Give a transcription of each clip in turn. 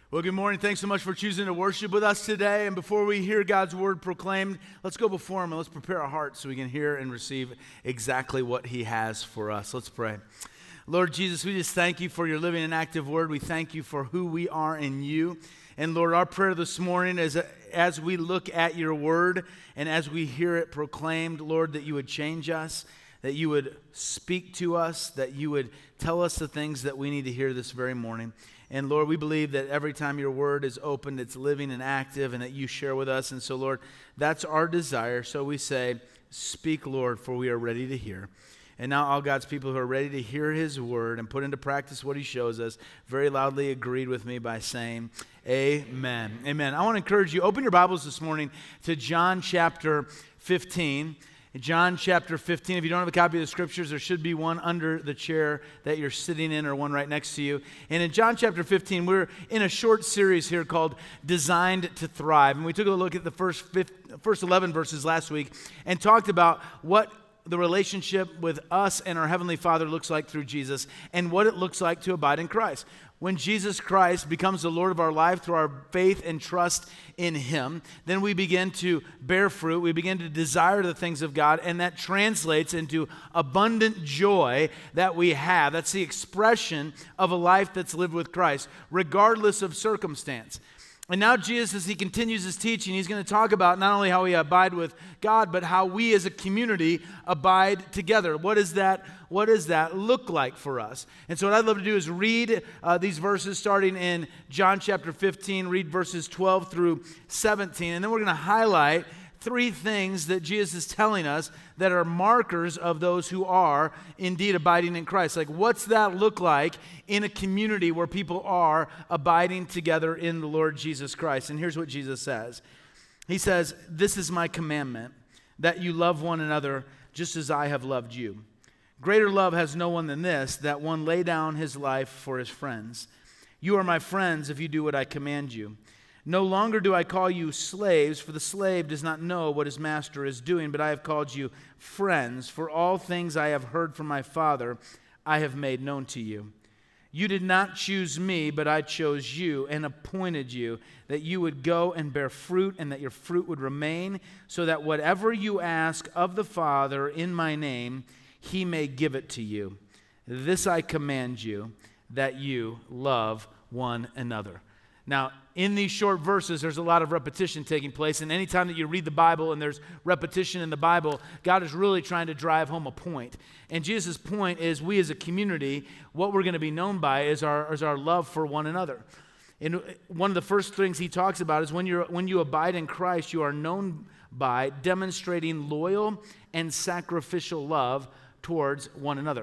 Well, good morning. Thanks so much for choosing to worship with us today. And before we hear God's word proclaimed, let's go before Him and let's prepare our hearts so we can hear and receive exactly what He has for us. Let's pray. Lord Jesus, we just thank You for Your living and active word. We thank You for who we are in You. And Lord, our prayer this morning is as we look at Your word and as we hear it proclaimed, Lord, that You would change us, that You would speak to us, that You would tell us the things that we need to hear this very morning. And Lord, we believe that every time Your word is opened, it's living and active and that You share with us. And so, Lord, that's our desire. So we say, speak, Lord, for we are ready to hear. And now all God's people who are ready to hear His word and put into practice what He shows us very loudly agreed with me by saying, amen. Amen. I want to encourage you, open your Bibles this morning to John chapter 15. John chapter 15. If you don't have a copy of the scriptures, there should be one under the chair that you're sitting in or one right next to you. And in John chapter 15, we're in a short series here called Designed to Thrive. And we took a look at the first 11 verses last week and talked about what the relationship with us and our Heavenly Father looks like through Jesus and what it looks like to abide in Christ. When Jesus Christ becomes the Lord of our life through our faith and trust in Him, then we begin to bear fruit. We begin to desire the things of God, and that translates into abundant joy that we have. That's the expression of a life that's lived with Christ, regardless of circumstance. And now Jesus, as He continues His teaching, He's going to talk about not only how we abide with God, but how we as a community abide together. What does that look like for us? And so what I'd love to do is read these verses starting in John chapter 15, read verses 12 through 17, and then we're going to highlight three things that Jesus is telling us that are markers of those who are indeed abiding in Christ. Like, what's that look like in a community where people are abiding together in the Lord Jesus Christ? And here's what Jesus says. He says, "This is my commandment, that you love one another just as I have loved you. Greater love has no one than this, that one lay down his life for his friends. You are my friends if you do what I command you. No longer do I call you slaves, for the slave does not know what his master is doing, but I have called you friends, for all things I have heard from my Father I have made known to you. You did not choose me, but I chose you and appointed you, that you would go and bear fruit, and that your fruit would remain, so that whatever you ask of the Father in my name, He may give it to you. This I command you, that you love one another." Now, in these short verses, there's a lot of repetition taking place, and anytime that you read the Bible and there's repetition in the Bible, God is really trying to drive home a point. And Jesus' point is, we as a community, what we're going to be known by is our love for one another. And one of the first things He talks about is when you abide in Christ, you are known by demonstrating loyal and sacrificial love towards one another.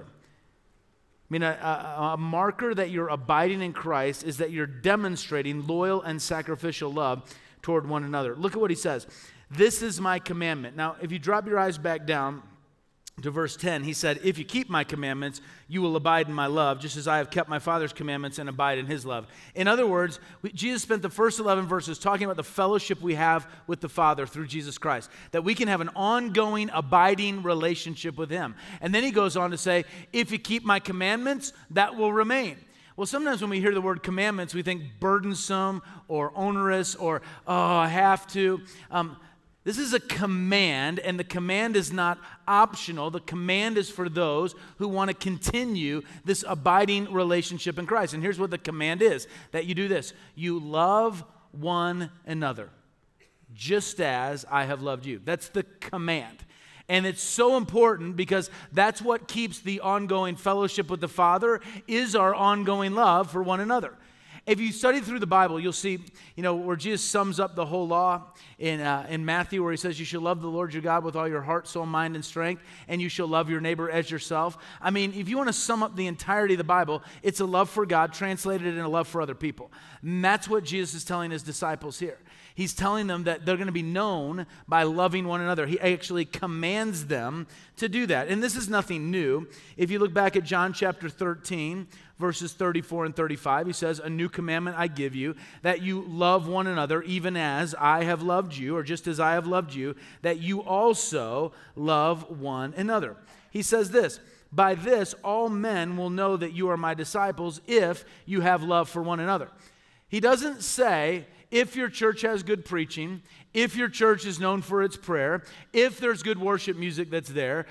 I mean, a marker that you're abiding in Christ is that you're demonstrating loyal and sacrificial love toward one another. Look at what He says. "This is my commandment." Now, if you drop your eyes back down to verse 10, He said, "If you keep my commandments, you will abide in my love, just as I have kept my Father's commandments and abide in His love." In other words, Jesus spent the first 11 verses talking about the fellowship we have with the Father through Jesus Christ, that we can have an ongoing, abiding relationship with Him. And then He goes on to say, if you keep my commandments, that will remain. Well, sometimes when we hear the word commandments, we think burdensome or onerous or, oh, I have to. This is a command, and the command is not optional. The command is for those who want to continue this abiding relationship in Christ. And here's what the command is, that you do this. You love one another, just as I have loved you. That's the command. And it's so important because that's what keeps the ongoing fellowship with the Father, is our ongoing love for one another. If you study through the Bible, you'll see, where Jesus sums up the whole law in Matthew, where He says you should love the Lord your God with all your heart, soul, mind, and strength, and you shall love your neighbor as yourself. I mean, if you want to sum up the entirety of the Bible, it's a love for God translated in a love for other people. And that's what Jesus is telling His disciples here. He's telling them that they're going to be known by loving one another. He actually commands them to do that. And this is nothing new. If you look back at John chapter 13, verses 34 and 35, He says, "A new commandment I give you, that you love one another, even as I have loved you," or just as I have loved you, "that you also love one another." He says this, "By this all men will know that you are my disciples, if you have love for one another." He doesn't say, if your church has good preaching, if your church is known for its prayer, if there's good worship music that's there,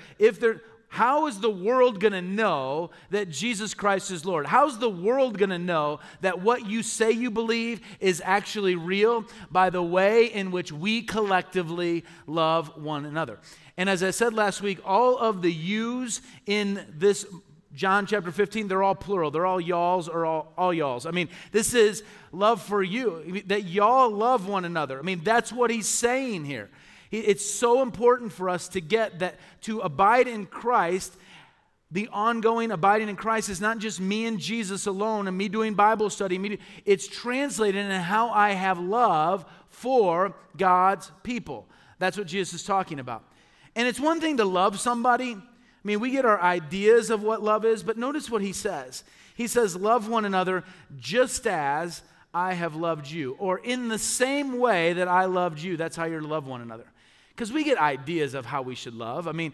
how is the world going to know that Jesus Christ is Lord? How's the world going to know that what you say you believe is actually real? By the way in which we collectively love one another. And as I said last week, all of the yous in this John chapter 15, they're all plural. They're all y'alls or all y'alls. I mean, this is love for you, that y'all love one another. I mean, that's what he's saying here. It's so important for us to get that to abide in Christ. The ongoing abiding in Christ is not just me and Jesus alone and me doing Bible study. It's translated in how I have love for God's people. That's what Jesus is talking about. And it's one thing to love somebody. I mean, we get our ideas of what love is, but notice what he says. He says, love one another just as I have loved you, or in the same way that I loved you. That's how you're to love one another. Because we get ideas of how we should love. I mean,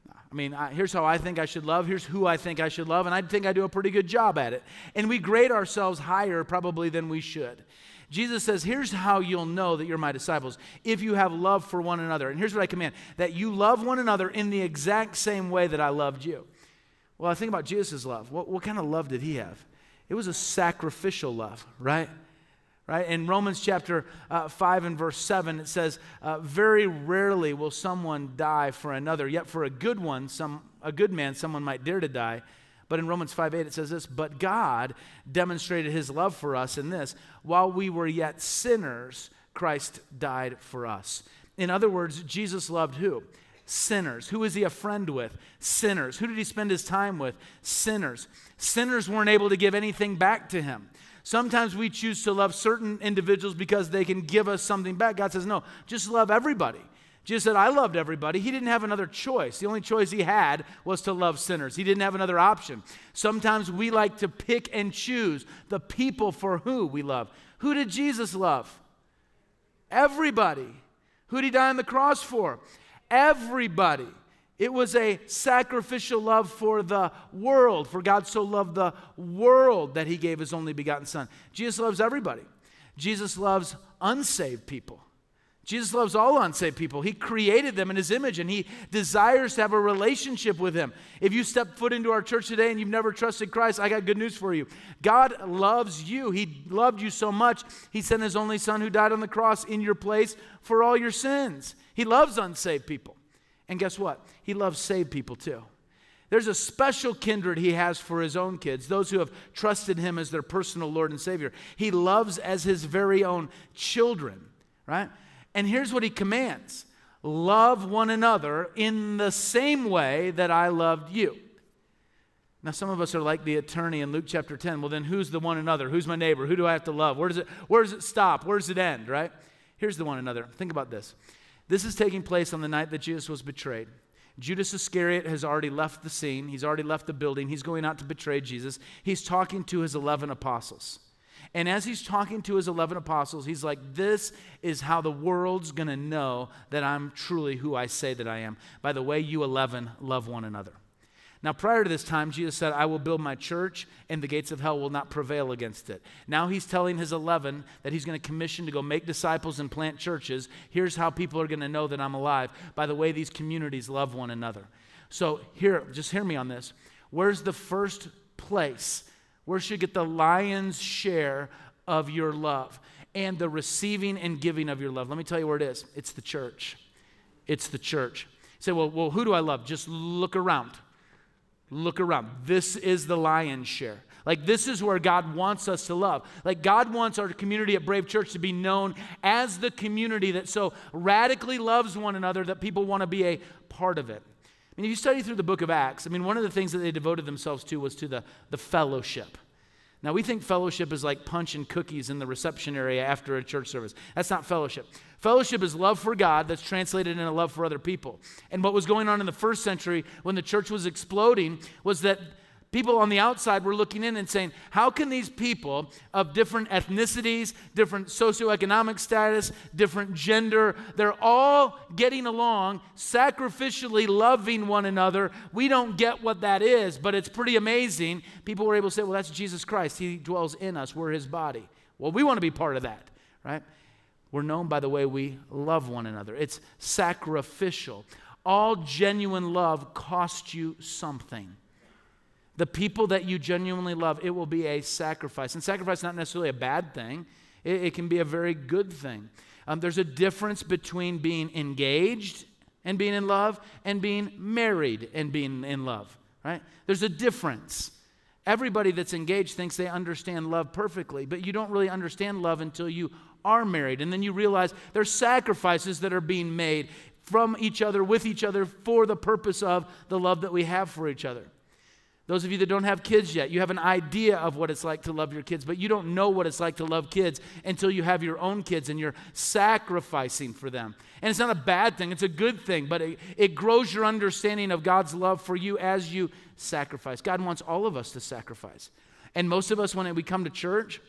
here's how I think I should love. Here's who I think I should love, and I think I do a pretty good job at it. And we grade ourselves higher probably than we should. Jesus says, here's how you'll know that you're my disciples, if you have love for one another. And here's what I command, that you love one another in the exact same way that I loved you. Well, I think about Jesus' love. What kind of love did he have? It was a sacrificial love, right? Right? In Romans chapter 5 and verse 7, it says, very rarely will someone die for another, yet for a good man, someone might dare to die. But in Romans 5:8 it says this, but God demonstrated his love for us in this, while we were yet sinners, Christ died for us. In other words, Jesus loved who? Sinners. Who is he a friend with? Sinners. Who did he spend his time with? Sinners. Sinners weren't able to give anything back to him. Sometimes we choose to love certain individuals because they can give us something back. God says, no, just love everybody. Jesus said, I loved everybody. He didn't have another choice. The only choice he had was to love sinners. He didn't have another option. Sometimes we like to pick and choose the people for who we love. Who did Jesus love? Everybody. Who did he die on the cross for? Everybody. It was a sacrificial love for the world. For God so loved the world that he gave his only begotten Son. Jesus loves everybody. Jesus loves unsaved people. Jesus loves all unsaved people. He created them in his image, and he desires to have a relationship with him. If you step foot into our church today and you've never trusted Christ, I got good news for you. God loves you. He loved you so much, he sent his only Son who died on the cross in your place for all your sins. He loves unsaved people. And guess what? He loves saved people too. There's a special kindred he has for his own kids, those who have trusted him as their personal Lord and Savior. He loves as his very own children, right? And here's what he commands. Love one another in the same way that I loved you. Now, some of us are like the attorney in Luke chapter 10. Well, then who's the one another? Who's my neighbor? Who do I have to love? Where does it stop? Where does it end, right? Here's the one another. Think about this. This is taking place on the night that Jesus was betrayed. Judas Iscariot has already left the scene. He's already left the building. He's going out to betray Jesus. He's talking to his 11 apostles. And as he's talking to his 11 apostles, he's like, this is how the world's going to know that I'm truly who I say that I am. By the way, you 11 love one another. Now, prior to this time, Jesus said, I will build my church, and the gates of hell will not prevail against it. Now he's telling his 11 that he's going to commission to go make disciples and plant churches. Here's how people are going to know that I'm alive. By the way, these communities love one another. So here, just hear me on this. Where's the first place? Where should get the lion's share of your love and the receiving and giving of your love? Let me tell you where it is. It's the church. It's the church. You say, well, who do I love? Just look around. Look around. This is the lion's share. Like, this is where God wants us to love. Like, God wants our community at Brave Church to be known as the community that so radically loves one another that people want to be a part of it. I mean, if you study through the book of Acts, I mean, one of the things that they devoted themselves to was to the fellowship. Now, we think fellowship is like punch and cookies in the reception area after a church service. That's not fellowship. Fellowship is love for God that's translated into love for other people. And what was going on in the first century when the church was exploding was that people on the outside were looking in and saying, how can these people of different ethnicities, different socioeconomic status, different gender, they're all getting along, sacrificially loving one another. We don't get what that is, but it's pretty amazing. People were able to say, well, that's Jesus Christ. He dwells in us. We're his body. Well, we want to be part of that, right? We're known by the way we love one another. It's sacrificial. All genuine love costs you something. The people that you genuinely love, it will be a sacrifice. And sacrifice is not necessarily a bad thing. It can be a very good thing. There's a difference between being engaged and being in love and being married and being in love, right? There's a difference. Everybody that's engaged thinks they understand love perfectly, but you don't really understand love until you are married. And then you realize there's sacrifices that are being made from each other, with each other, for the purpose of the love that we have for each other. Those of you that don't have kids yet, you have an idea of what it's like to love your kids, but you don't know what it's like to love kids until you have your own kids and you're sacrificing for them. And it's not a bad thing, it's a good thing, but it grows your understanding of God's love for you as you sacrifice. God wants all of us to sacrifice. And most of us, when we come to church,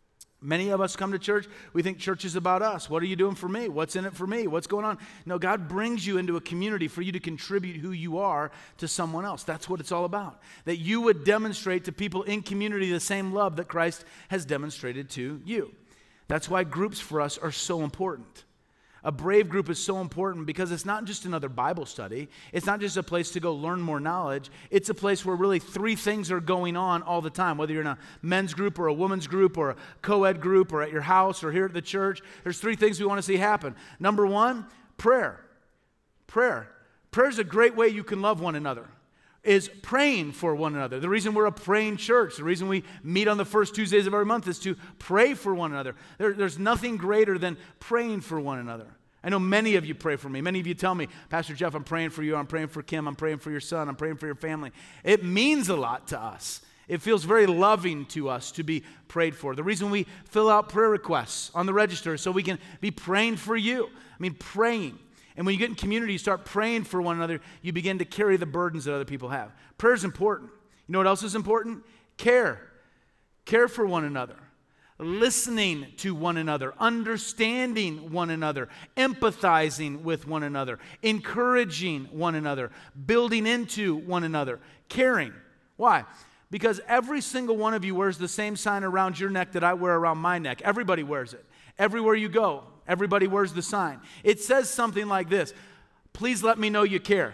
many of us come to church, we think church is about us. What are you doing for me? What's in it for me? What's going on? No, God brings you into a community for you to contribute who you are to someone else. That's what it's all about. That you would demonstrate to people in community the same love that Christ has demonstrated to you. That's why groups for us are so important. A Brave group is so important because it's not just another Bible study. It's not just a place to go learn more knowledge. It's a place where really three things are going on all the time. Whether you're in a men's group or a women's group or a co-ed group or at your house or here at the church, there's three things we want to see happen. Number one, prayer. Prayer. Prayer is a great way you can love one another. Is praying for one another. The reason we're a praying church, the reason we meet on the first Tuesdays of every month is to pray for one another. There's nothing greater than praying for one another. I know many of you pray for me. Many of you tell me, Pastor Jeff, I'm praying for you. I'm praying for Kim. I'm praying for your son. I'm praying for your family. It means a lot to us. It feels very loving to us to be prayed for. The reason we fill out prayer requests on the register is so we can be praying for you. I mean, praying. And when you get in community, you start praying for one another, you begin to carry the burdens that other people have. Prayer is important. You know what else is important? Care. Care for one another. Listening to one another. Understanding one another. Empathizing with one another. Encouraging one another. Building into one another. Caring. Why? Because every single one of you wears the same sign around your neck that I wear around my neck. Everybody wears it. Everywhere you go, everybody wears the sign. It says something like this: please let me know you care.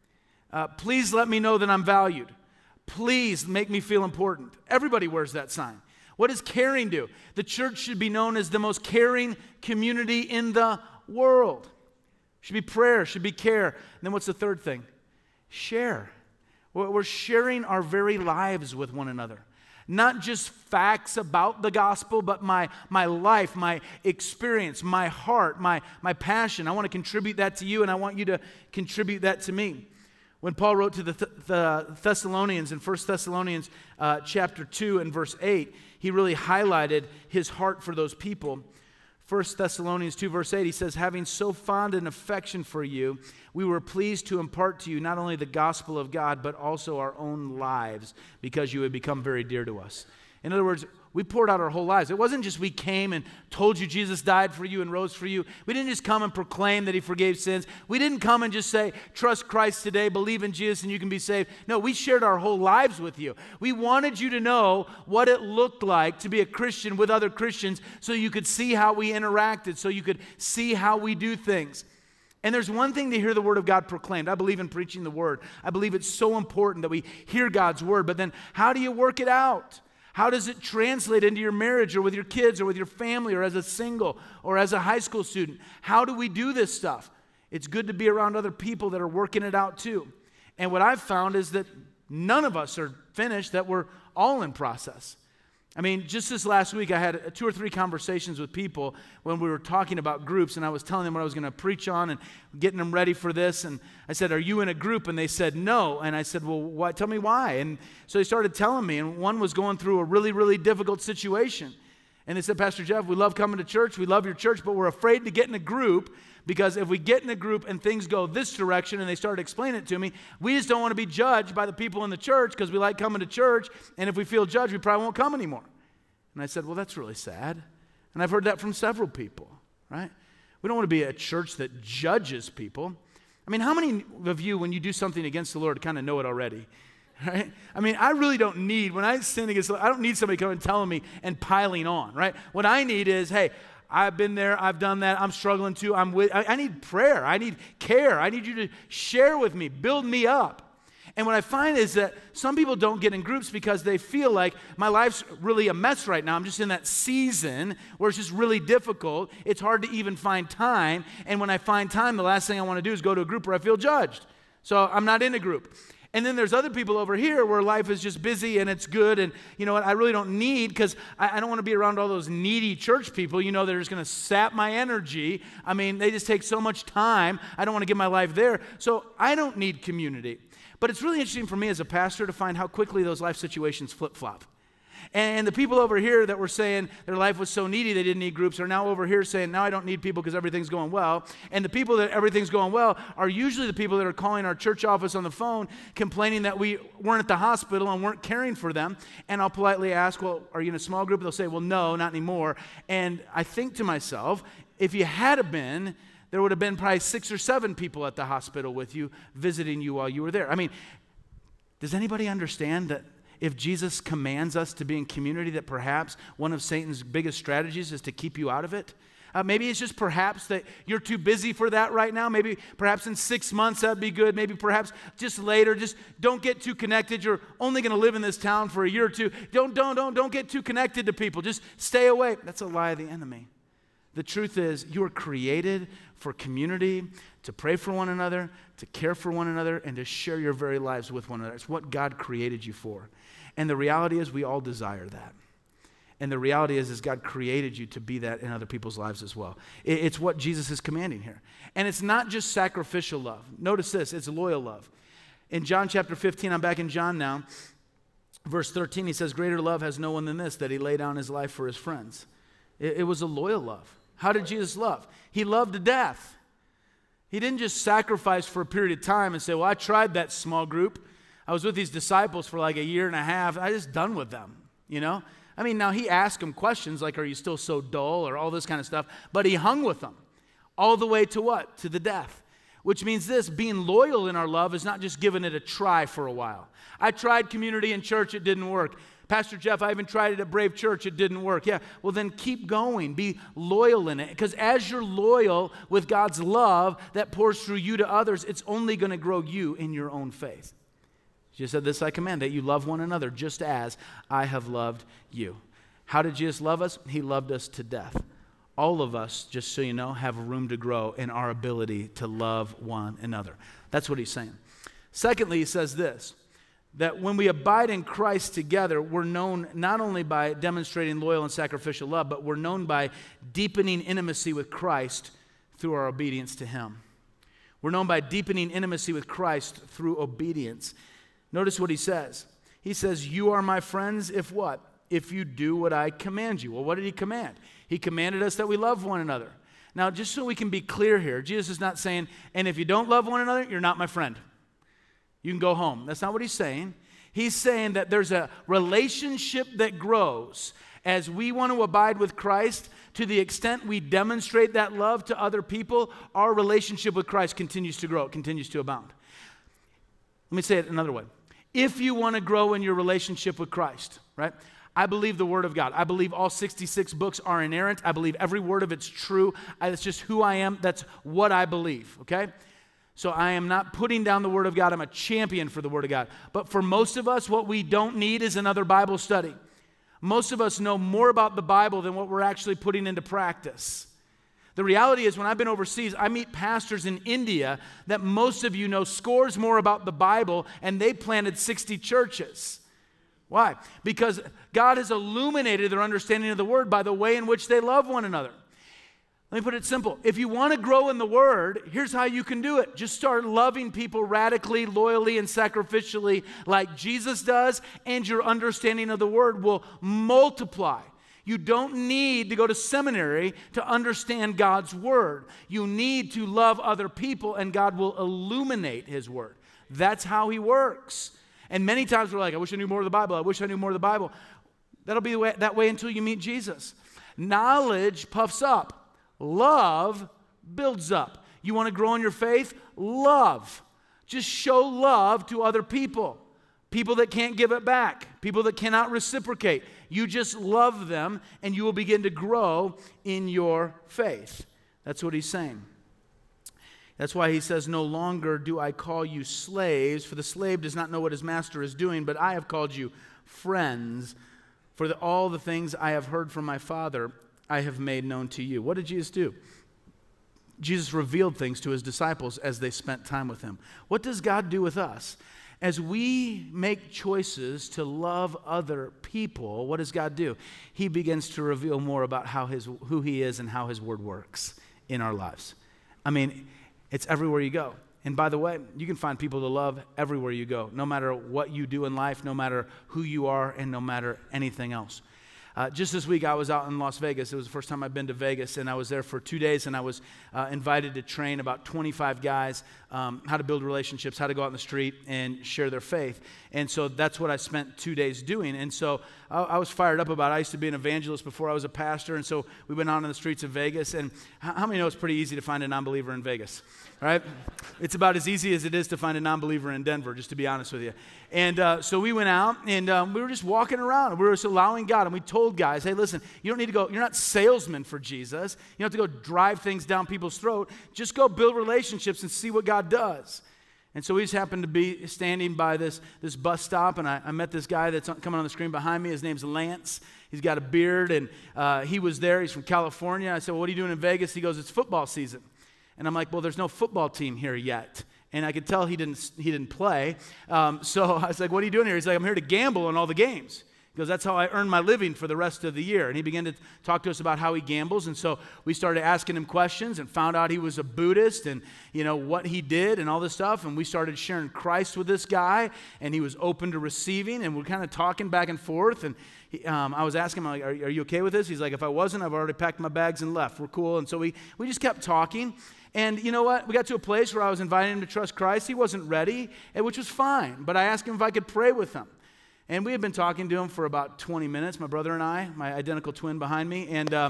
Please let me know that I'm valued. Please make me feel important. Everybody wears that sign. What does caring do? The church should be known as the most caring community in the world. Should be prayer, should be care. And then what's the third thing? Share. We're sharing our very lives with one another. Not just facts about the gospel, but my life, my experience, my heart, my passion. I want to contribute that to you, and I want you to contribute that to me. When Paul wrote to the Thessalonians in 1 Thessalonians chapter 2 and verse 8, he really highlighted his heart for those people. 1 Thessalonians 2 verse 8, he says, having so fond an affection for you, we were pleased to impart to you not only the gospel of God, but also our own lives, because you had become very dear to us. In other words, we poured out our whole lives. It wasn't just we came and told you Jesus died for you and rose for you. We didn't just come and proclaim that he forgave sins. We didn't come and just say, trust Christ today, believe in Jesus and you can be saved. No, we shared our whole lives with you. We wanted you to know what it looked like to be a Christian with other Christians so you could see how we interacted, so you could see how we do things. And there's one thing to hear the word of God proclaimed. I believe in preaching the word. I believe it's so important that we hear God's word. But then how do you work it out? How does it translate into your marriage or with your kids or with your family or as a single or as a high school student? How do we do this stuff? It's good to be around other people that are working it out too. And what I've found is that none of us are finished, that we're all in process. I mean, just this last week, I had 2 or 3 conversations with people when we were talking about groups, and I was telling them what I was going to preach on and getting them ready for this. And I said, are you in a group? And they said, no. And I said, well, why? Tell me why. And so they started telling me, and one was going through a really, really difficult situation. And they said, Pastor Jeff, we love coming to church. We love your church, but we're afraid to get in a group because if we get in a group and things go this direction, and they started explaining it to me, we just don't want to be judged by the people in the church because we like coming to church, and if we feel judged, we probably won't come anymore. And I said, well, that's really sad. And I've heard that from several people, right? We don't want to be a church that judges people. I mean, how many of you, when you do something against the Lord, kind of know it already? right? I mean, I really don't need, when I sin against, I don't need somebody coming and telling me and piling on, right? What I need is, hey, I've been there, I've done that, I'm struggling too, I need prayer, I need care, I need you to share with me, build me up. And what I find is that some people don't get in groups because they feel like my life's really a mess right now. I'm just in that season where it's just really difficult. It's hard to even find time. And when I find time, the last thing I want to do is go to a group where I feel judged. So I'm not in a group. And then there's other people over here where life is just busy and it's good. And you know what? I really don't need, because I don't want to be around all those needy church people, you know, that are just going to sap my energy. I mean, they just take so much time. I don't want to give my life there. So I don't need community. But it's really interesting for me as a pastor to find how quickly those life situations flip-flop. And the people over here that were saying their life was so needy they didn't need groups are now over here saying, now I don't need people because everything's going well. And the people that everything's going well are usually the people that are calling our church office on the phone complaining that we weren't at the hospital and weren't caring for them. And I'll politely ask, well, are you in a small group? They'll say, well, no, not anymore. And I think to myself, if you had been, there would have been probably 6 or 7 people at the hospital with you, visiting you while you were there. I mean, does anybody understand that if Jesus commands us to be in community, that perhaps one of Satan's biggest strategies is to keep you out of it? Maybe it's just perhaps that you're too busy for that right now. Maybe perhaps in 6 months that'd be good. Maybe perhaps just later. Just don't get too connected. You're only going to live in this town for a year or two. Don't get too connected to people. Just stay away. That's a lie of the enemy. The truth is, you are created for community, to pray for one another, to care for one another, and to share your very lives with one another. It's what God created you for. And the reality is, we all desire that. And the reality is God created you to be that in other people's lives as well. It's what Jesus is commanding here. And it's not just sacrificial love. Notice this, it's loyal love. In John chapter 15, I'm back in John now, verse 13, he says, greater love has no one than this, that he laid down his life for his friends. It was a loyal love. How did Jesus love? He loved to death. He didn't just sacrifice for a period of time and say, well, I tried that small group. I was with these disciples for like a year and a half. I just done with them, you know? I mean, now he asked them questions like, are you still so dull, or all this kind of stuff, but he hung with them all the way to what? To the death. Which means this, being loyal in our love is not just giving it a try for a while. I tried community in church, it didn't work. Pastor Jeff, I even tried it at Brave Church, it didn't work. Yeah, well then keep going, be loyal in it. Because as you're loyal with God's love that pours through you to others, it's only going to grow you in your own faith. Jesus said, this I command, that you love one another just as I have loved you. How did Jesus love us? He loved us to death. All of us, just so you know, have room to grow in our ability to love one another. That's what he's saying. Secondly, he says this, that when we abide in Christ together, we're known not only by demonstrating loyal and sacrificial love, but we're known by deepening intimacy with Christ through our obedience to him. We're known by deepening intimacy with Christ through obedience. Notice what he says. He says, you are my friends if what? If you do what I command you. Well, what did he command? He commanded us that we love one another. Now, just so we can be clear here, Jesus is not saying, and if you don't love one another, you're not my friend. You can go home. That's not what he's saying. He's saying that there's a relationship that grows as we want to abide with Christ. To the extent we demonstrate that love to other people, our relationship with Christ continues to grow. It continues to abound. Let me say it another way. If you want to grow in your relationship with Christ, right? I believe the Word of God. I believe all 66 books are inerrant. I believe every word of it's true. It's just who I am. That's what I believe, okay? So I am not putting down the Word of God. I'm a champion for the Word of God. But for most of us, what we don't need is another Bible study. Most of us know more about the Bible than what we're actually putting into practice. The reality is when I've been overseas, I meet pastors in India that most of you know scores more about the Bible, and they planted 60 churches. Why? Because God has illuminated their understanding of the Word by the way in which they love one another. Let me put it simple. If you want to grow in the Word, here's how you can do it. Just start loving people radically, loyally, and sacrificially like Jesus does, and your understanding of the Word will multiply. You don't need to go to seminary to understand God's Word. You need to love other people, and God will illuminate His Word. That's how He works. And many times we're like, I wish I knew more of the Bible. I wish I knew more of the Bible. That'll be that way until you meet Jesus. Knowledge puffs up. Love builds up. You want to grow in your faith? Love. Just show love to other people. people that can't give it back, people that cannot reciprocate. You just love them, and you will begin to grow in your faith. That's what he's saying. That's why he says, no longer do I call you slaves, for the slave does not know what his master is doing, but I have called you friends, for all the things I have heard from my Father I have made known to you. What did Jesus do? Jesus revealed things to his disciples as they spent time with him. What does God do with us? As we make choices to love other people, what does God do? He begins to reveal more about who he is and how his word works in our lives. I mean, it's everywhere you go. And by the way, you can find people to love everywhere you go, no matter what you do in life, no matter who you are, and no matter anything else. Just this week, I was out in Las Vegas. It was the first time I've been to Vegas, and I was there for 2 days, and I was invited to train about 25 guys how to build relationships, how to go out in the street and share their faith. And so that's what I spent 2 days doing. And so I was fired up about it. I used to be an evangelist before I was a pastor, and so we went out on the streets of Vegas. And how many know it's pretty easy to find a non-believer in Vegas? Right? It's about as easy as it is to find a non-believer in Denver, just to be honest with you. And so we went out, and we were just walking around, and we were just allowing God, and we told guys, hey, listen, you don't need to go, you're not salesmen for Jesus. You don't have to go drive things down people's throat. Just go build relationships and see what God does. And so we just happened to be standing by this bus stop, and I met this guy that's coming on the screen behind me. His name's Lance. He's got a beard, and he was there. He's from California. I said, well, what are you doing in Vegas? He goes, it's football season. And I'm like, well, there's no football team here yet. And I could tell he didn't play. So I was like, what are you doing here? He's like, I'm here to gamble on all the games. He goes, that's how I earn my living for the rest of the year. And he began to talk to us about how he gambles. And so we started asking him questions and found out he was a Buddhist and, what he did and all this stuff. And we started sharing Christ with this guy. And he was open to receiving. And we're kind of talking back and forth. And I was asking him, like, are you okay with this? He's like, if I wasn't, I've already packed my bags and left. We're cool. And so we just kept talking. And you know what? We got to a place where I was inviting him to trust Christ. He wasn't ready, which was fine. But I asked him if I could pray with him. And we had been talking to him for about 20 minutes, my brother and I, my identical twin behind me.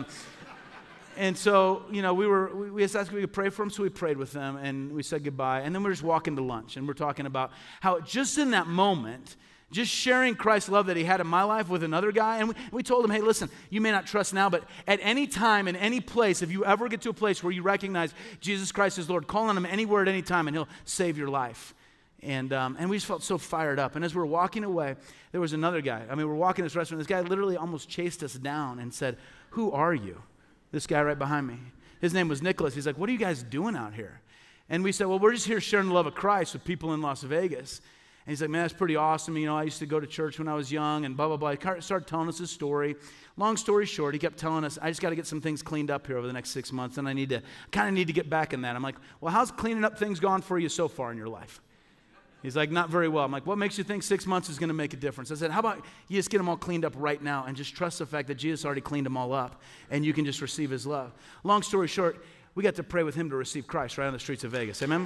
And so, we asked if we could pray for him, so we prayed with him, and we said goodbye. And then we're just walking to lunch, and we're talking about how just in that moment, just sharing Christ's love that he had in my life with another guy. And we told him, hey, listen, you may not trust now, but at any time, in any place, if you ever get to a place where you recognize Jesus Christ as Lord, call on him anywhere at any time, and he'll save your life. And we just felt so fired up. And as we were walking away, there was another guy. I mean, we're walking this restaurant. This guy literally almost chased us down and said, who are you? This guy right behind me. His name was Nicholas. He's like, what are you guys doing out here? And we said, well, we're just here sharing the love of Christ with people in Las Vegas. And he's like, man, that's pretty awesome. I used to go to church when I was young and blah, blah, blah. He started telling us his story. Long story short, he kept telling us, I just got to get some things cleaned up here over the next 6 months, and I kind of need to get back in that. I'm like, well, how's cleaning up things gone for you so far in your life? He's like, not very well. I'm like, what makes you think 6 months is going to make a difference? I said, how about you just get them all cleaned up right now and just trust the fact that Jesus already cleaned them all up and you can just receive his love. Long story short, we got to pray with him to receive Christ right on the streets of Vegas. Amen?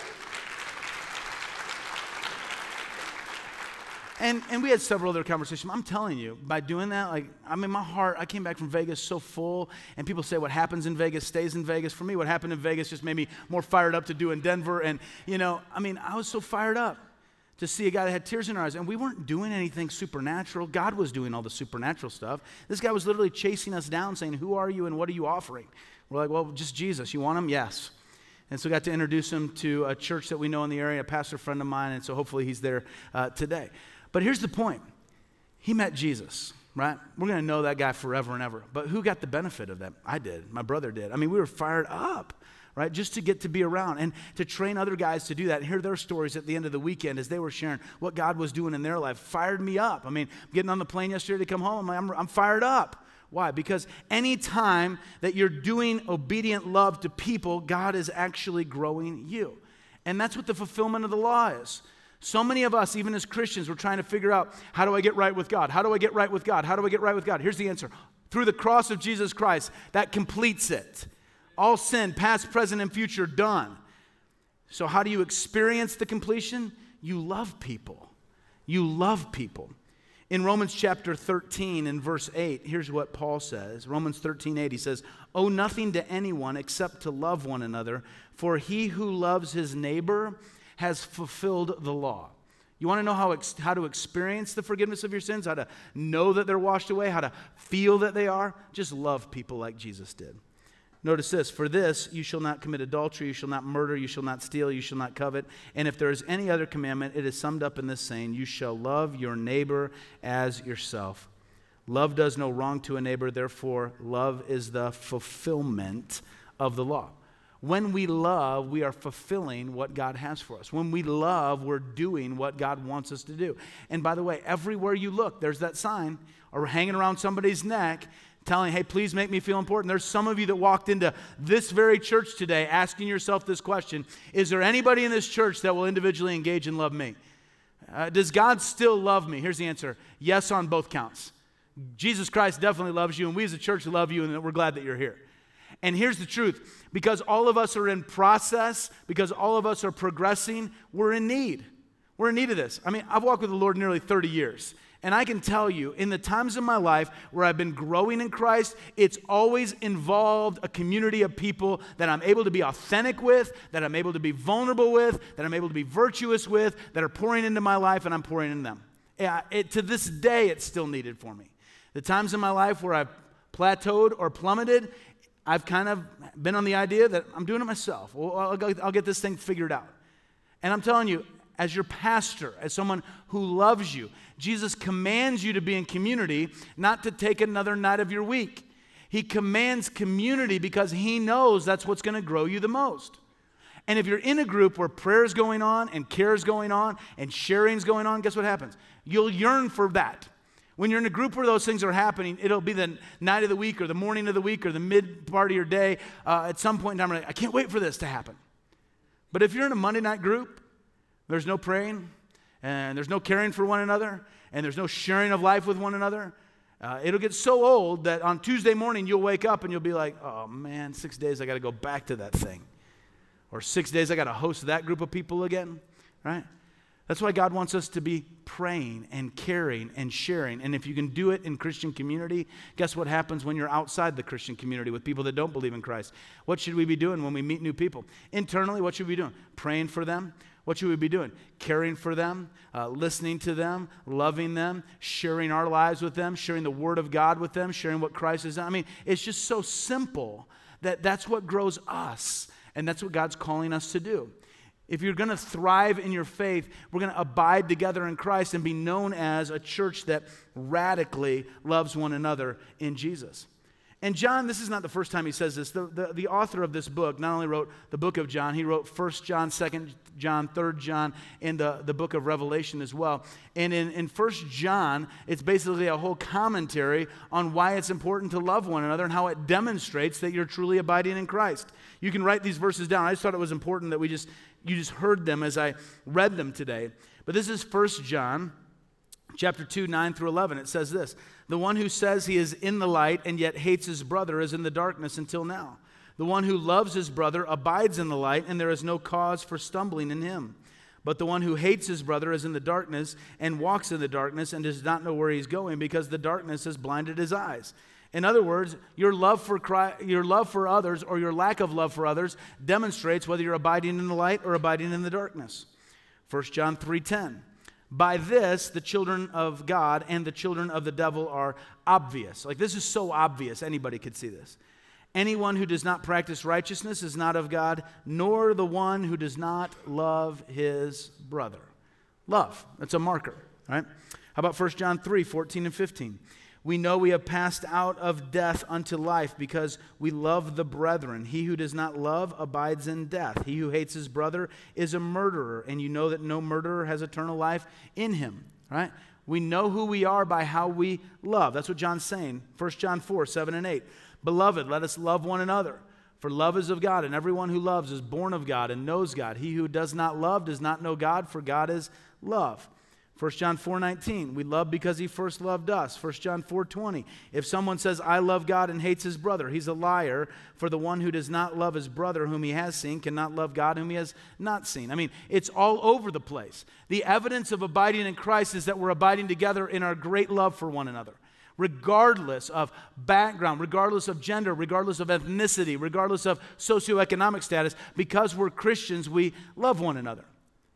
And we had several other conversations. I'm telling you, by doing that, my heart, I came back from Vegas so full, and people say what happens in Vegas stays in Vegas. For me, what happened in Vegas just made me more fired up to do in Denver. And, I was so fired up to see a guy that had tears in our eyes. And we weren't doing anything supernatural. God was doing all the supernatural stuff. This guy was literally chasing us down saying, who are you and what are you offering? We're like, well, just Jesus. You want him? Yes. And so I got to introduce him to a church that we know in the area, a pastor friend of mine, and so hopefully he's there today. But here's the point. He met Jesus, right? We're going to know that guy forever and ever. But who got the benefit of that? I did. My brother did. I mean, we were fired up, right, just to get to be around and to train other guys to do that and hear their stories at the end of the weekend as they were sharing what God was doing in their life. Fired me up. I mean, getting on the plane yesterday to come home, I'm fired up. Why? Because any time that you're doing obedient love to people, God is actually growing you. And that's what the fulfillment of the law is. So many of us, even as Christians, we're trying to figure out, how do I get right with God? How do I get right with God? How do I get right with God? Here's the answer. Through the cross of Jesus Christ, that completes it. All sin, past, present, and future, done. So how do you experience the completion? You love people. You love people. In Romans chapter 13 and verse 8, here's what Paul says. Romans 13:8, he says, owe nothing to anyone except to love one another, for he who loves his neighbor has fulfilled the law. You want to know how to experience the forgiveness of your sins, how to know that they're washed away, how to feel that they are? Just love people like Jesus did. Notice this, for this you shall not commit adultery, you shall not murder, you shall not steal, you shall not covet. And if there is any other commandment, it is summed up in this saying, you shall love your neighbor as yourself. Love does no wrong to a neighbor, therefore love is the fulfillment of the law. When we love, we are fulfilling what God has for us. When we love, we're doing what God wants us to do. And by the way, everywhere you look, there's that sign or hanging around somebody's neck telling, hey, please make me feel important. There's some of you that walked into this very church today asking yourself this question: is there anybody in this church that will individually engage and love me? Does God still love me? Here's the answer: yes on both counts. Jesus Christ definitely loves you, and we as a church love you, and we're glad that you're here. And here's the truth: because all of us are in process, because all of us are progressing, we're in need. We're in need of this. I mean, I've walked with the Lord nearly 30 years. And I can tell you, in the times of my life where I've been growing in Christ, it's always involved a community of people that I'm able to be authentic with, that I'm able to be vulnerable with, that I'm able to be virtuous with, that are pouring into my life and I'm pouring into them. To this day, it's still needed for me. The times in my life where I've plateaued or plummeted, I've kind of been on the idea that I'm doing it myself. Well, I'll get this thing figured out. And I'm telling you, as your pastor, as someone who loves you, Jesus commands you to be in community, not to take another night of your week. He commands community because he knows that's what's going to grow you the most. And if you're in a group where prayer's going on and care's going on and sharing's going on, guess what happens? You'll yearn for that. When you're in a group where those things are happening, it'll be the night of the week or the morning of the week or the mid part of your day. At some point in time, I can't wait for this to happen. But if you're in a Monday night group, there's no praying, and there's no caring for one another, and there's no sharing of life with one another. It'll get so old that on Tuesday morning you'll wake up and you'll be like, oh man, 6 days I got to go back to that thing. Or 6 days I got to host that group of people again, right? That's why God wants us to be praying and caring and sharing. And if you can do it in Christian community, guess what happens when you're outside the Christian community with people that don't believe in Christ? What should we be doing when we meet new people? Internally, what should we be doing? Praying for them. What should we be doing? Caring for them, listening to them, loving them, sharing our lives with them, sharing the Word of God with them, sharing what Christ has done. I mean, it's just so simple that that's what grows us, and that's what God's calling us to do. If you're going to thrive in your faith, we're going to abide together in Christ and be known as a church that radically loves one another in Jesus. And John, this is not the first time he says this. The author of this book not only wrote the book of John, he wrote 1 John, 2 John, 3 John, and the book of Revelation as well. And in 1 John, it's basically a whole commentary on why it's important to love one another and how it demonstrates that you're truly abiding in Christ. You can write these verses down. I just thought it was important that you just heard them as I read them today. But this is 1 John chapter 2, 9 through 11. It says this: the one who says he is in the light and yet hates his brother is in the darkness until now. The one who loves his brother abides in the light, and there is no cause for stumbling in him. But the one who hates his brother is in the darkness and walks in the darkness and does not know where he's going because the darkness has blinded his eyes. In other words, your love for Christ, your love for others, or your lack of love for others demonstrates whether you're abiding in the light or abiding in the darkness. 1 John 3:10. By this, the children of God and the children of the devil are obvious. Like, this is so obvious, anybody could see this. Anyone who does not practice righteousness is not of God, nor the one who does not love his brother. Love, that's a marker, right? How about 1 John 3, 14 and 15? We know we have passed out of death unto life because we love the brethren. He who does not love abides in death. He who hates his brother is a murderer, and you know that no murderer has eternal life in him, right? We know who we are by how we love. That's what John's saying. 1 John 4, 7 and 8. Beloved, let us love one another, for love is of God, and everyone who loves is born of God and knows God. He who does not love does not know God, for God is love. 1 John 4:19, we love because he first loved us. 1 John 4:20, if someone says, I love God and hates his brother, he's a liar, for the one who does not love his brother whom he has seen cannot love God whom he has not seen. I mean, it's all over the place. The evidence of abiding in Christ is that we're abiding together in our great love for one another, regardless of background, regardless of gender, regardless of ethnicity, regardless of socioeconomic status. Because we're Christians, we love one another.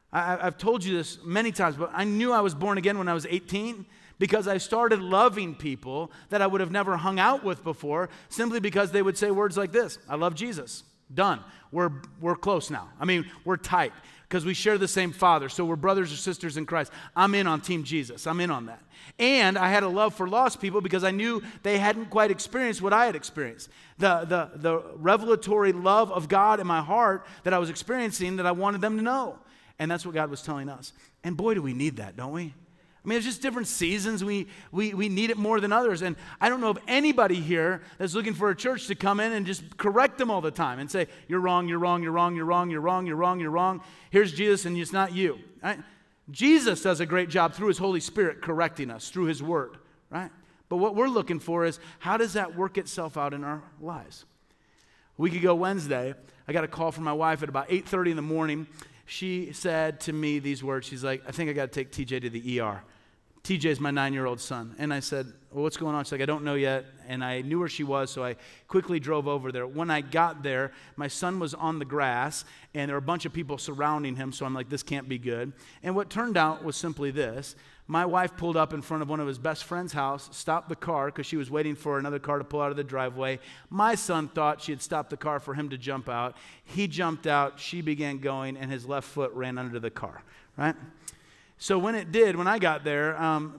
I've told you this many times, but I knew I was born again when I was 18 because I started loving people that I would have never hung out with before simply because they would say words like this: I love Jesus. Done. We're close now. I mean, we're tight because we share the same Father, so we're brothers or sisters in Christ. I'm in on Team Jesus. I'm in on that. And I had a love for lost people because I knew they hadn't quite experienced what I had experienced. The revelatory love of God in my heart that I was experiencing, that I wanted them to know. And that's what God was telling us. And boy, do we need that, don't we? I mean, it's just different seasons. We need it more than others. And I don't know of anybody here that's looking for a church to come in and just correct them all the time and say, you're wrong, you're wrong, you're wrong, you're wrong, you're wrong, you're wrong, you're wrong. Here's Jesus and it's not you. Right? Jesus does a great job through his Holy Spirit correcting us through his word, right? But what we're looking for is, how does that work itself out in our lives? A week ago Wednesday, I got a call from my wife at about 8:30 in the morning. She said to me these words. She's like, I think I got to take TJ to the ER. TJ is my 9-year-old son. And I said, well, what's going on? She's like, I don't know yet. And I knew where she was, so I quickly drove over there. When I got there, my son was on the grass, and there were a bunch of people surrounding him, so I'm like, this can't be good. And what turned out was simply this. My wife pulled up in front of one of his best friend's house, stopped the car because she was waiting for another car to pull out of the driveway. My son thought she had stopped the car for him to jump out. He jumped out, she began going, and his left foot ran under the car, right? So when it did, when I got there,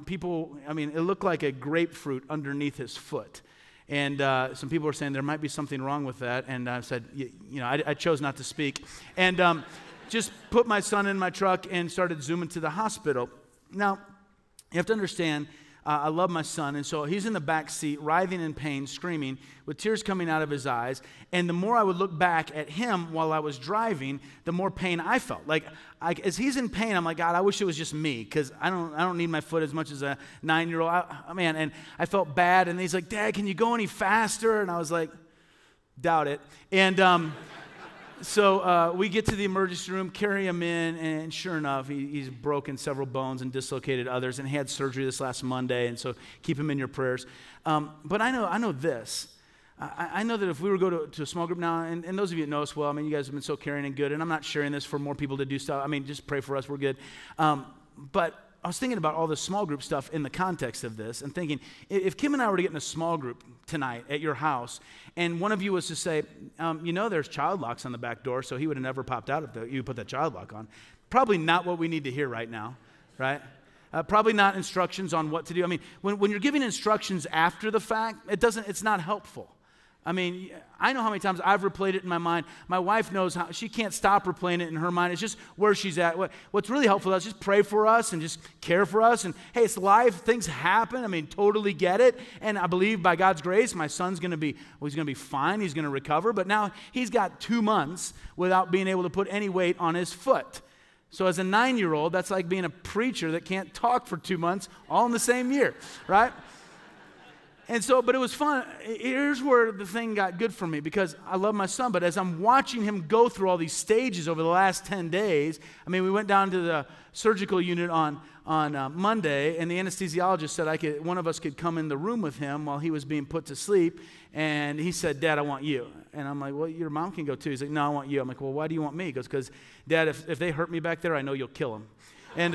it looked like a grapefruit underneath his foot. And some people were saying there might be something wrong with that. And I said, I chose not to speak. And just put my son in my truck and started zooming to the hospital. Now, you have to understand, I love my son, and so he's in the back seat, writhing in pain, screaming, with tears coming out of his eyes. And the more I would look back at him while I was driving, the more pain I felt. Like, as he's in pain, I'm like, God, I wish it was just me, because I don't need my foot as much as a 9-year-old. And I felt bad. And he's like, Dad, can you go any faster? And I was like, doubt it. And So we get to the emergency room, carry him in, and sure enough, he's broken several bones and dislocated others, and he had surgery this last Monday, and so keep him in your prayers. But I know this. I know that if we were to go to a small group now, and those of you that know us well, you guys have been so caring and good, and I'm not sharing this for more people to do stuff. Just pray for us, we're good. But I was thinking about all the small group stuff in the context of this and thinking, if Kim and I were to get in a small group tonight at your house, and one of you was to say, there's child locks on the back door, so he would have never popped out if you put that child lock on. Probably not what we need to hear right now, right? Probably not instructions on what to do. When you're giving instructions after the fact, it's not helpful. I know how many times I've replayed it in my mind. My wife knows how she can't stop replaying it in her mind. It's just where she's at. What's really helpful is just pray for us and just care for us. And hey, it's life. Things happen. Totally get it. And I believe by God's grace, my son's going to be fine. He's going to recover. But now he's got 2 months without being able to put any weight on his foot. So as a 9-year-old, that's like being a preacher that can't talk for 2 months all in the same year, right? And so, but it was fun. Here's where the thing got good for me, because I love my son, but as I'm watching him go through all these stages over the last 10 days, we went down to the surgical unit on Monday, and the anesthesiologist said one of us could come in the room with him while he was being put to sleep, and he said, Dad, I want you. And I'm like, well, your mom can go too. He's like, no, I want you. I'm like, well, why do you want me? He goes, because, Dad, if they hurt me back there, I know you'll kill them. And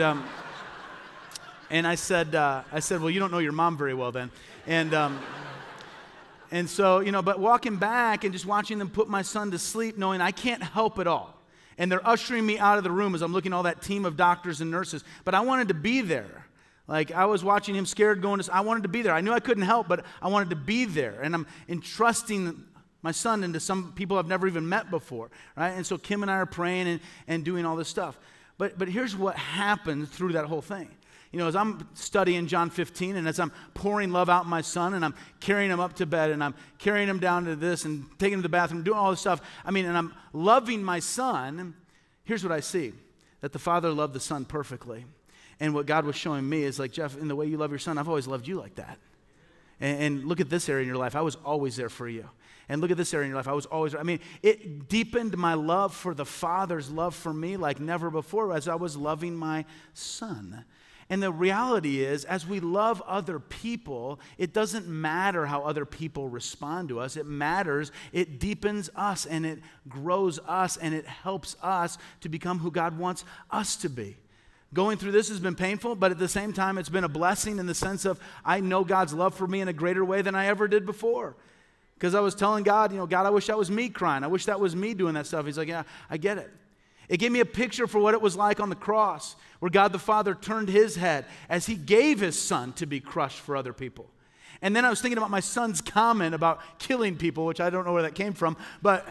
and I said, well, you don't know your mom very well then. And so, but walking back and just watching them put my son to sleep, knowing I can't help it all. And they're ushering me out of the room as I'm looking at all that team of doctors and nurses. But I wanted to be there. Like, I was watching him scared I wanted to be there. I knew I couldn't help, but I wanted to be there. And I'm entrusting my son into some people I've never even met before, right? And so Kim and I are praying and doing all this stuff. But here's what happened through that whole thing. As I'm studying John 15, and as I'm pouring love out my son, and I'm carrying him up to bed, and I'm carrying him down to this, and taking him to the bathroom, doing all this stuff, and I'm loving my son, here's what I see, that the Father loved the Son perfectly. And what God was showing me is like, Jeff, in the way you love your son, I've always loved you like that. And look at this area in your life. I was always there for you. And look at this area in your life. I was always, it deepened my love for the Father's love for me like never before as I was loving my son. And the reality is, as we love other people, it doesn't matter how other people respond to us. It matters. It deepens us, and it grows us, and it helps us to become who God wants us to be. Going through this has been painful, but at the same time, it's been a blessing in the sense of I know God's love for me in a greater way than I ever did before. Because I was telling God, God, I wish that was me crying. I wish that was me doing that stuff. He's like, yeah, I get it. It gave me a picture for what it was like on the cross, where God the Father turned his head as he gave his son to be crushed for other people. And then I was thinking about my son's comment about killing people, which I don't know where that came from, but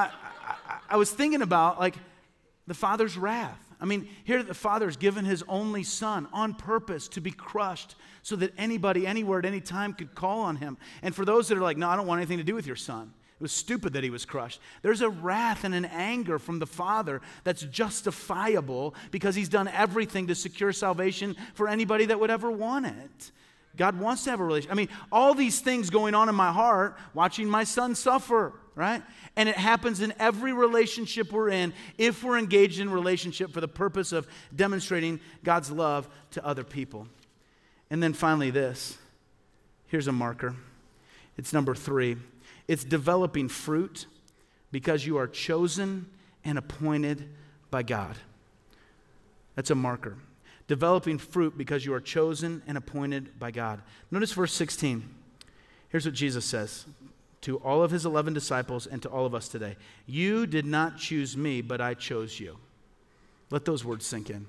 I was thinking about like the Father's wrath. I mean, here the Father has given his only son on purpose to be crushed so that anybody, anywhere, at any time could call on him. And for those that are like, no, I don't want anything to do with your son. It was stupid that he was crushed. There's a wrath and an anger from the Father that's justifiable because he's done everything to secure salvation for anybody that would ever want it. God wants to have a relationship. I mean, all these things going on in my heart, watching my son suffer, right? And it happens in every relationship we're in if we're engaged in relationship for the purpose of demonstrating God's love to other people. And then finally this. Here's a marker. It's number 3. It's developing fruit because you are chosen and appointed by God. That's a marker. Developing fruit because you are chosen and appointed by God. Notice verse 16. Here's what Jesus says to all of his 11 disciples and to all of us today. You did not choose me, but I chose you. Let those words sink in.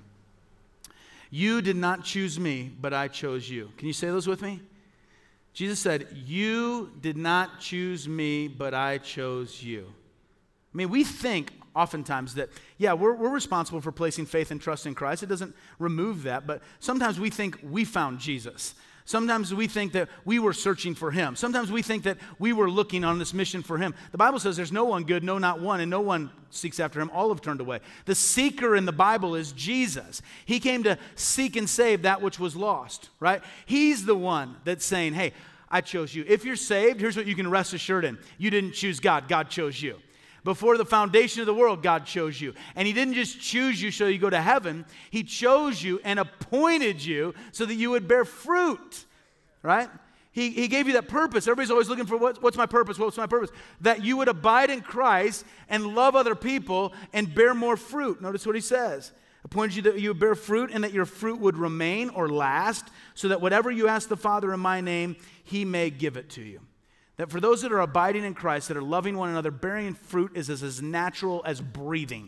You did not choose me, but I chose you. Can you say those with me? Jesus said, you did not choose me, but I chose you. I mean, we think oftentimes that, yeah, we're responsible for placing faith and trust in Christ. It doesn't remove that, but sometimes we think we found Jesus. Sometimes we think that we were searching for him. Sometimes we think that we were looking on this mission for him. The Bible says there's no one good, no, not one, and no one seeks after him. All have turned away. The seeker in the Bible is Jesus. He came to seek and save that which was lost, right? He's the one that's saying, hey, I chose you. If you're saved, here's what you can rest assured in. You didn't choose God. God chose you. Before the foundation of the world, God chose you. And he didn't just choose you so you go to heaven. He chose you and appointed you so that you would bear fruit, right? He gave you that purpose. Everybody's always looking for what's my purpose? What's my purpose? That you would abide in Christ and love other people and bear more fruit. Notice what he says. Appointed you that you would bear fruit and that your fruit would remain or last so that whatever you ask the Father in my name, he may give it to you. That for those that are abiding in Christ, that are loving one another, bearing fruit is as natural as breathing.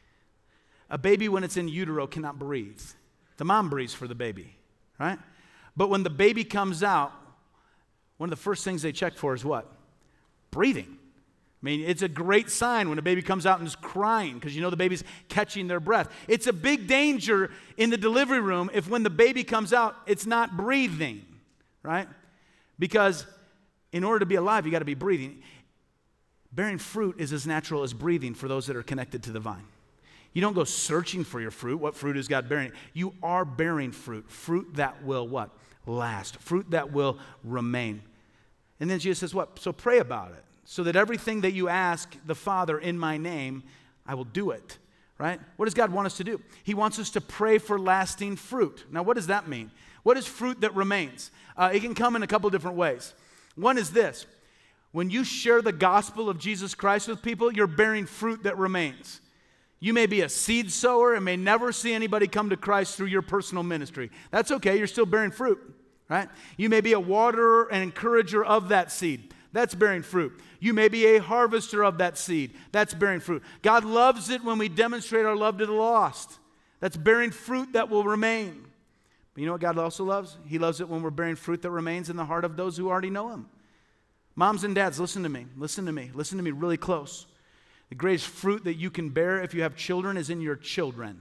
A baby, when it's in utero, cannot breathe. The mom breathes for the baby, right? But when the baby comes out, one of the first things they check for is what? Breathing. I mean, it's a great sign when a baby comes out and is crying because you know the baby's catching their breath. It's a big danger in the delivery room if when the baby comes out, it's not breathing, right? Because in order to be alive, you got to be breathing. Bearing fruit is as natural as breathing for those that are connected to the vine. You don't go searching for your fruit. What fruit is God bearing? You are bearing fruit. Fruit that will what? Last. Fruit that will remain. And then Jesus says what? So pray about it. So that everything that you ask the Father in my name, I will do it. Right? What does God want us to do? He wants us to pray for lasting fruit. Now, what does that mean? What is fruit that remains? It can come in a couple different ways. One is this. When you share the gospel of Jesus Christ with people, you're bearing fruit that remains. You may be a seed sower and may never see anybody come to Christ through your personal ministry. That's okay. You're still bearing fruit, right? You may be a waterer and encourager of that seed. That's bearing fruit. You may be a harvester of that seed. That's bearing fruit. God loves it when we demonstrate our love to the lost. That's bearing fruit that will remain. But you know what God also loves? He loves it when we're bearing fruit that remains in the heart of those who already know him. Moms and dads, listen to me. Listen to me. Listen to me really close. The greatest fruit that you can bear if you have children is in your children.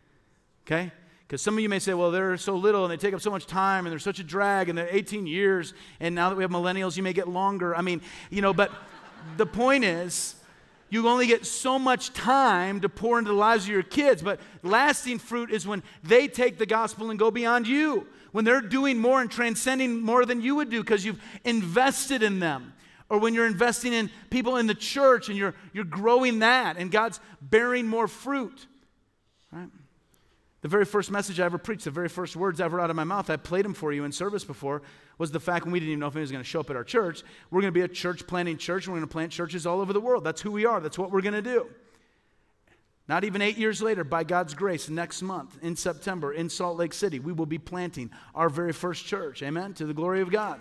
Okay? Because some of you may say, well, they're so little and they take up so much time and they're such a drag and they're 18 years and now that we have millennials, you may get longer. I mean, but the point is, you only get so much time to pour into the lives of your kids, but lasting fruit is when they take the gospel and go beyond you, when they're doing more and transcending more than you would do because you've invested in them, or when you're investing in people in the church and you're growing that and God's bearing more fruit, right? The very first message I ever preached, the very first words ever out of my mouth, I played them for you in service before, was the fact when we didn't even know if he was going to show up at our church. We're going to be a church planting church, and we're going to plant churches all over the world. That's who we are. That's what we're going to do. Not even 8 years later, by God's grace, next month, in September, in Salt Lake City, we will be planting our very first church. Amen? To the glory of God.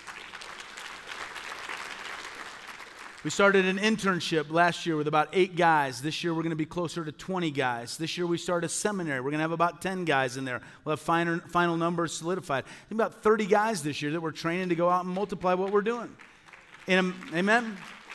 We started an internship last year with about 8 guys. This year we're going to be closer to 20 guys. This year we start a seminary. We're going to have about 10 guys in there. We'll have final numbers solidified. I think about 30 guys this year that we're training to go out and multiply what we're doing. Amen?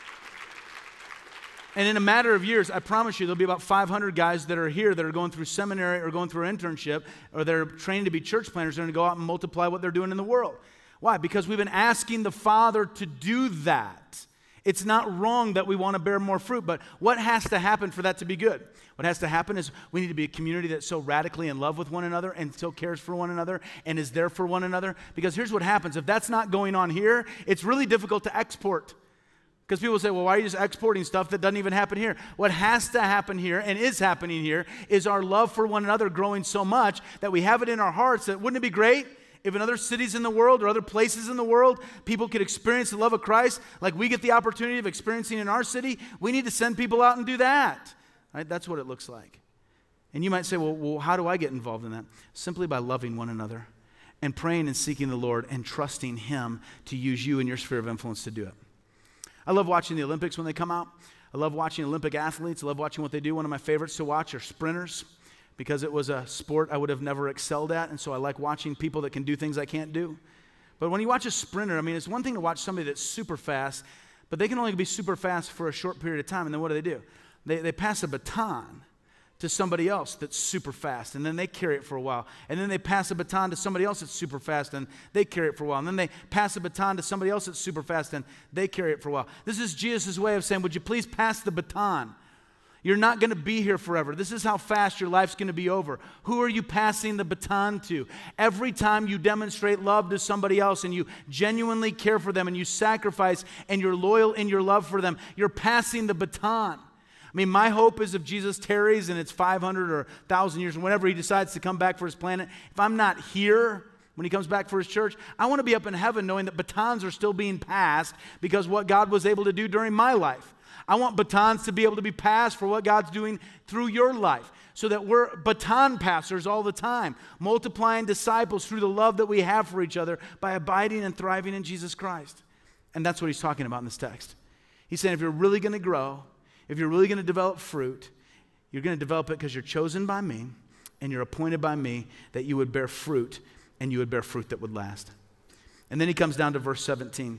And in a matter of years, I promise you, there'll be about 500 guys that are here that are going through seminary or going through internship or they're trained to be church planters. They're going to go out and multiply what they're doing in the world. Why? Because we've been asking the Father to do that. It's not wrong that we want to bear more fruit, but what has to happen for that to be good? What has to happen is we need to be a community that's so radically in love with one another and so cares for one another and is there for one another. Because here's what happens. If that's not going on here, it's really difficult to export. Because people say, well, why are you just exporting stuff that doesn't even happen here? What has to happen here and is happening here is our love for one another growing so much that we have it in our hearts that wouldn't it be great if in other cities in the world or other places in the world, people could experience the love of Christ like we get the opportunity of experiencing in our city? We need to send people out and do that. Right? That's what it looks like. And you might say, well, how do I get involved in that? Simply by loving one another and praying and seeking the Lord and trusting Him to use you in your sphere of influence to do it. I love watching the Olympics when they come out. I love watching Olympic athletes. I love watching what they do. One of my favorites to watch are sprinters, because it was a sport I would have never excelled at, and so I like watching people that can do things I can't do. But when you watch a sprinter, I mean, it's one thing to watch somebody that's super fast, but they can only be super fast for a short period of time, and then what do? They pass a baton to somebody else that's super fast, and then they carry it for a while. And then they pass a baton to somebody else that's super fast, and they carry it for a while. And then they pass a baton to somebody else that's super fast, and they carry it for a while. This is Jesus' way of saying, would you please pass the baton? You're not going to be here forever. This is how fast your life's going to be over. Who are you passing the baton to? Every time you demonstrate love to somebody else and you genuinely care for them and you sacrifice and you're loyal in your love for them, you're passing the baton. I mean, my hope is if Jesus tarries and it's 500 or 1,000 years, and whenever He decides to come back for His planet, if I'm not here when He comes back for His church, I want to be up in heaven knowing that batons are still being passed because what God was able to do during my life. I want batons to be able to be passed for what God's doing through your life, so that we're baton passers all the time, multiplying disciples through the love that we have for each other by abiding and thriving in Jesus Christ. And that's what He's talking about in this text. He's saying if you're really going to grow, if you're really going to develop fruit, you're going to develop it because you're chosen by me and you're appointed by me that you would bear fruit, and you would bear fruit that would last. And then he comes down to verse 17.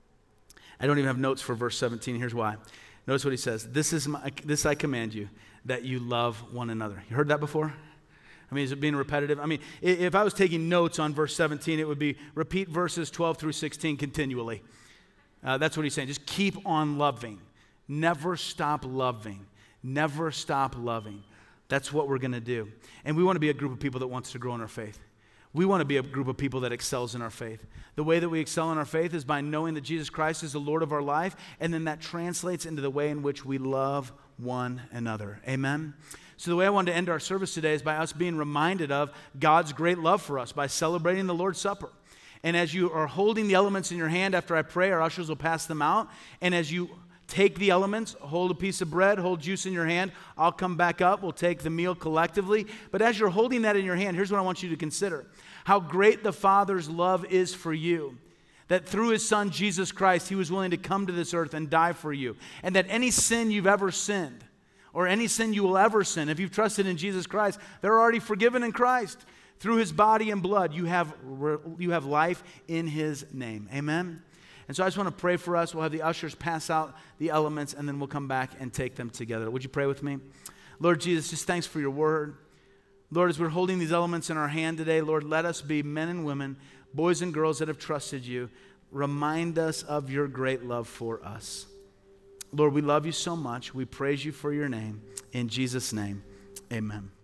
I don't even have notes for verse 17. Here's why. Notice what he says. This I command you, that you love one another. You heard that before? I mean, is it being repetitive? I mean, if I was taking notes on verse 17, it would be repeat verses 12 through 16 continually. That's what he's saying. Just keep on loving. Never stop loving. Never stop loving. That's what we're going to do. And we want to be a group of people that wants to grow in our faith. We want to be a group of people that excels in our faith. The way that we excel in our faith is by knowing that Jesus Christ is the Lord of our life, and then that translates into the way in which we love one another. Amen? So the way I wanted to end our service today is by us being reminded of God's great love for us by celebrating the Lord's Supper. And as you are holding the elements in your hand after I pray, our ushers will pass them out. And as you take the elements, hold a piece of bread, hold juice in your hand. I'll come back up. We'll take the meal collectively. But as you're holding that in your hand, here's what I want you to consider. How great the Father's love is for you. That through His Son, Jesus Christ, He was willing to come to this earth and die for you. And that any sin you've ever sinned, or any sin you will ever sin, if you've trusted in Jesus Christ, they're already forgiven in Christ. Through His body and blood, you have life in His name. Amen? And so I just want to pray for us. We'll have the ushers pass out the elements, and then we'll come back and take them together. Would you pray with me? Lord Jesus, just thanks for your word. Lord, as we're holding these elements in our hand today, Lord, let us be men and women, boys and girls that have trusted you. Remind us of your great love for us. Lord, we love you so much. We praise you for your name. In Jesus' name, amen.